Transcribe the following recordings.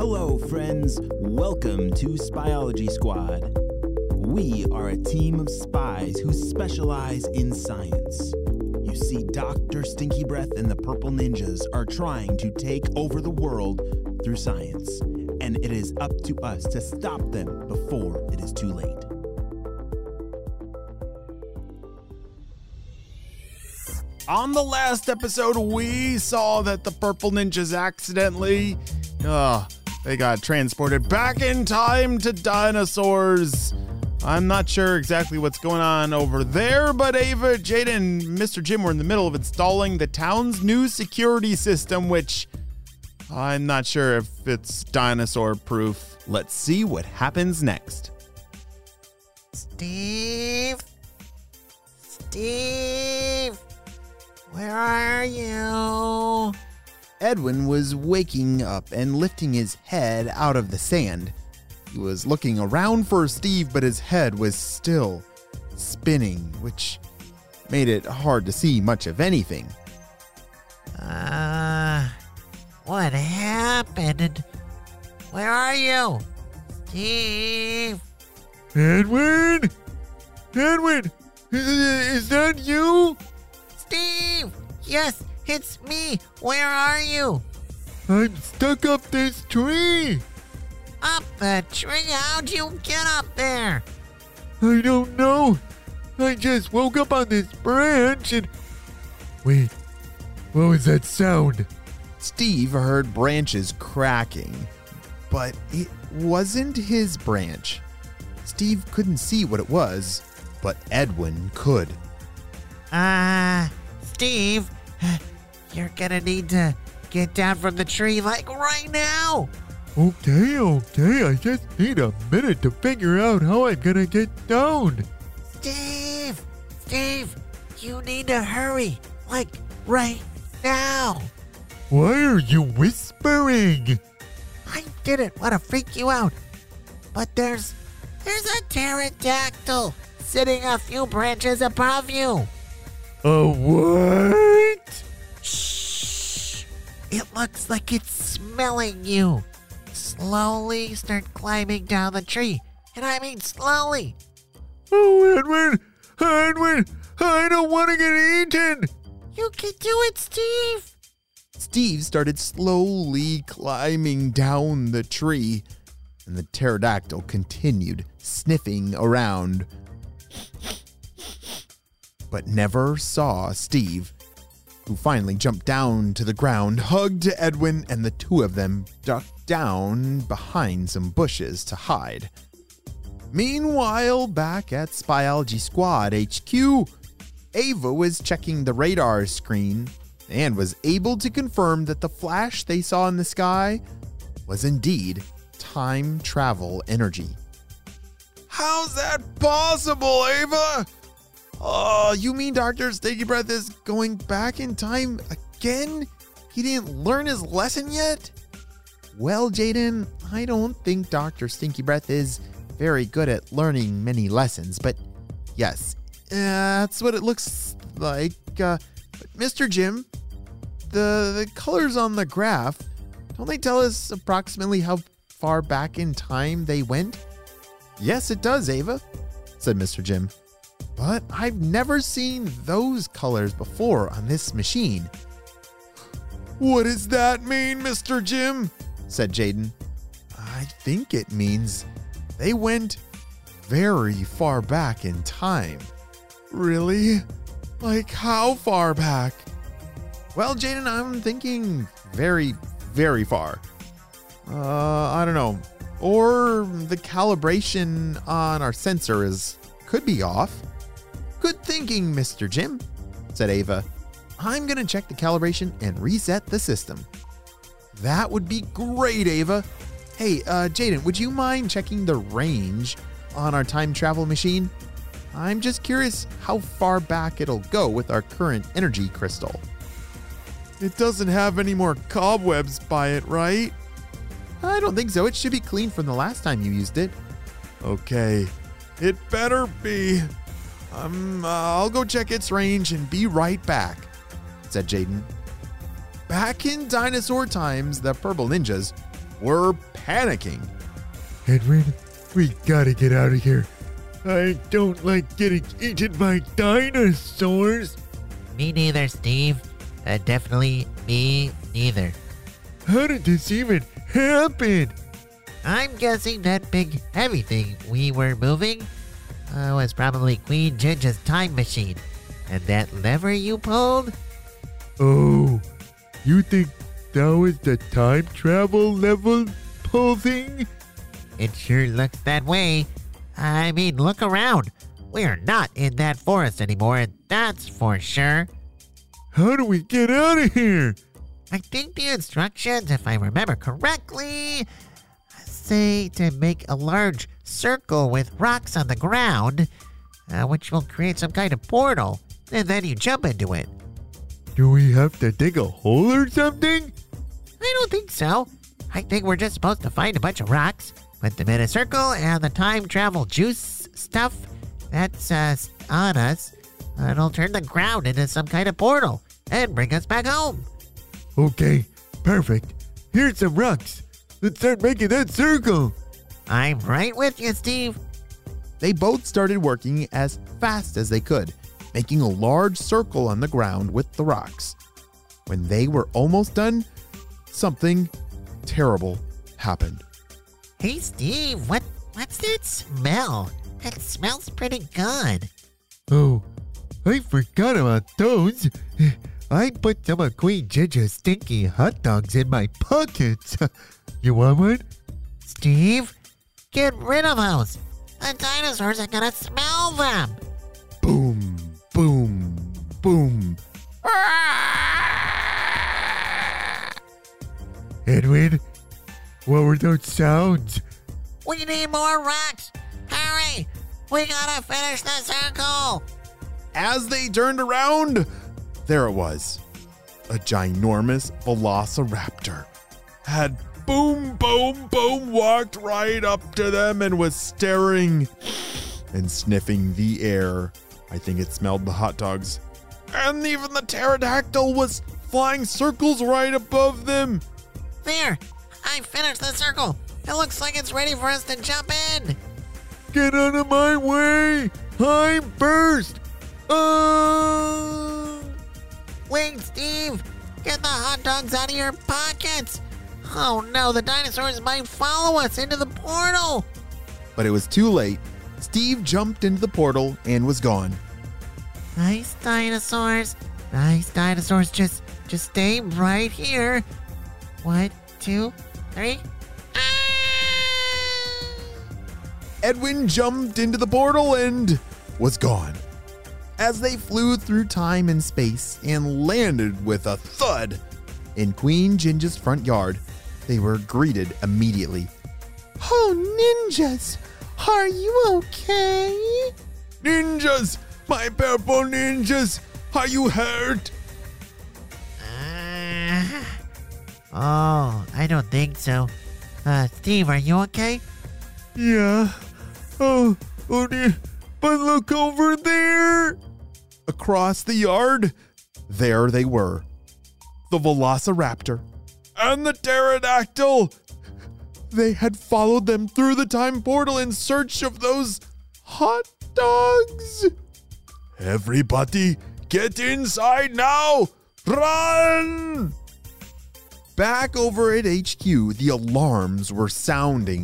Hello, friends. Welcome to Spyology Squad. We are a team of spies who specialize in science. You see, Dr. Stinky Breath and the Purple Ninjas are trying to take over the world through science, and it is up to us to stop them before it is too late. On the last episode, we saw that the Purple Ninjas accidentally, they got transported back in time to dinosaurs. I'm not sure exactly what's going on over there, but Ava, Jada, and Mr. Jim were in the middle of installing the town's new security system, which I'm not sure if it's dinosaur-proof. Let's see what happens next. Steve? Where are you? Edwin was waking up and lifting his head out of the sand. He was looking around for Steve, but his head was still spinning, which made it hard to see much of anything. What happened? Where are you? Steve? Edwin? Is that you? Steve! Yes, it's me. Where are you? I'm stuck up this tree. Up the tree? How'd you get up there? I don't know. I just woke up on this branch and... Wait, what was that sound? Steve heard branches cracking, but it wasn't his branch. Steve couldn't see what it was, but Edwin could. Steve, you're gonna need to get down from the tree, like right now. Okay. I just need a minute to figure out how I'm gonna get down. Steve, you need to hurry, like right now. Why are you whispering? I didn't want to freak you out, but there's a pterodactyl sitting a few branches above you. A what? Shh! It looks like it's smelling you. Slowly start climbing down the tree. And I mean slowly. Oh, Edwin! I don't want to get eaten! You can do it, Steve! Steve started slowly climbing down the tree, and the pterodactyl continued sniffing around, but never saw Steve, who finally jumped down to the ground, hugged Edwin, and the two of them ducked down behind some bushes to hide. Meanwhile, back at Spyology Squad HQ, Ava was checking the radar screen and was able to confirm that the flash they saw in the sky was indeed time travel energy. How's that possible, Ava? Oh, you mean Dr. Stinky Breath is going back in time again? He didn't learn his lesson yet? Well, Jaden, I don't think Dr. Stinky Breath is very good at learning many lessons, but yes, that's what it looks like. But Mr. Jim, the colors on the graph, don't they tell us approximately how far back in time they went? Yes, it does, Ava, said Mr. Jim. But I've never seen those colors before on this machine. What does that mean, Mr. Jim? Said Jaden. I think it means they went very far back in time. Really? Like how far back? Well, Jaden, I'm thinking very, very far. I don't know. Or the calibration on our sensor could be off. Good thinking, Mr. Jim, said Ava. I'm going to check the calibration and reset the system. That would be great, Ava. Hey, Jaden, would you mind checking the range on our time travel machine? I'm just curious how far back it'll go with our current energy crystal. It doesn't have any more cobwebs by it, right? I don't think so. It should be clean from the last time you used it. Okay, it better be. I'll go check its range and be right back, said Jaden. Back in dinosaur times, the Purple Ninjas were panicking. Edwin, we gotta get out of here. I don't like getting eaten by dinosaurs. Me neither, Steve. Definitely me neither. How did this even happen? I'm guessing that big heavy thing we were moving was probably Queen Ginger's time machine. And that lever you pulled? Oh, you think that was the time travel level pull thing? It sure looks that way. I mean, look around. We're not in that forest anymore, that's for sure. How do we get out of here? I think the instructions, if I remember correctly, say to make a large circle with rocks on the ground, which will create some kind of portal, and then you jump into it. Do we have to dig a hole or something? I don't think so. I think we're just supposed to find a bunch of rocks, put them in a circle, and the time travel juice stuff that's on us, it'll turn the ground into some kind of portal and bring us back home. Okay, perfect. Here's some rocks. Let's start making that circle. I'm right with you, Steve. They both started working as fast as they could, making a large circle on the ground with the rocks. When they were almost done, something terrible happened. Hey, Steve, what's that smell? It smells pretty good. Oh, I forgot about those. I put some of Queen Ginger's stinky hot dogs in my pockets. You want one? Steve, get rid of those. The dinosaurs are gonna smell them. Boom, boom, boom. Edwin, what were those sounds? We need more rocks. Hurry, we gotta finish the circle. As they turned around, there it was. A ginormous velociraptor had boom, boom, boom walked right up to them and was staring and sniffing the air. I think it smelled the hot dogs. And even the pterodactyl was flying circles right above them. There, I finished the circle. It looks like it's ready for us to jump in. Get out of my way! I'm first! Wait, Steve, get the hot dogs out of your pockets. Oh no, the dinosaurs might follow us into the portal. But it was too late. Steve jumped into the portal and was gone. Nice dinosaurs. Nice dinosaurs. Just stay right here. 1, 2, 3. Edwin jumped into the portal and was gone. As they flew through time and space and landed with a thud in Queen Ginger's front yard, they were greeted immediately. Oh, ninjas! Are you okay? Ninjas! My purple ninjas! Are you hurt? Oh, I don't think so. Steve, are you okay? Yeah. Oh dear. But look over there! Across the yard, there they were. The velociraptor and the pterodactyl. They had followed them through the time portal in search of those hot dogs. Everybody, get inside now! Run! Back over at HQ, the alarms were sounding.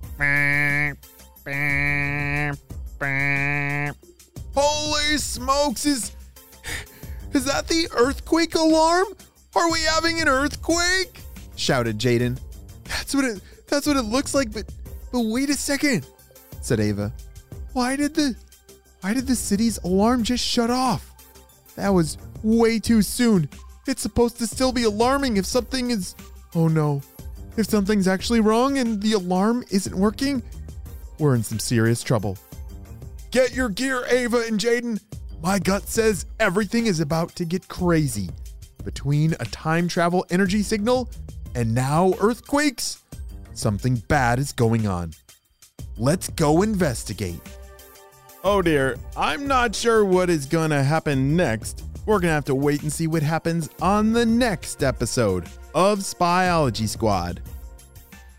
Holy smokes, is that the earthquake alarm? Are we having an earthquake? Shouted Jaden. That's what it looks like, but wait a second, said Ava. Why did the city's alarm just shut off? That was way too soon. It's supposed to still be alarming if something is... Oh no. If something's actually wrong and the alarm isn't working, we're in some serious trouble. Get your gear, Ava and Jaden. My gut says everything is about to get crazy. Between a time travel energy signal and now earthquakes, something bad is going on. Let's go investigate. Oh dear, I'm not sure what is gonna happen next. We're gonna have to wait and see what happens on the next episode of Spyology Squad.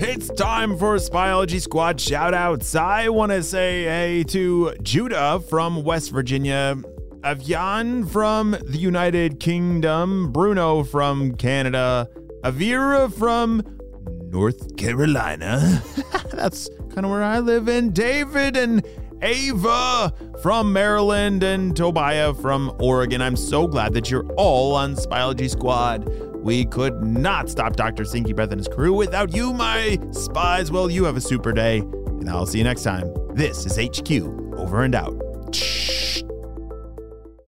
It's time for Spyology Squad shoutouts. I want to say hey to Judah from West Virginia, Avian from the United Kingdom, Bruno from Canada, Avira from North Carolina. That's kind of where I live in. David and Ava from Maryland and Tobiah from Oregon. I'm so glad that you're all on Spyology Squad. We could not stop Dr. Stinky Breath and his crew without you, my spies. Well, you have a super day, and I'll see you next time. This is HQ, over and out.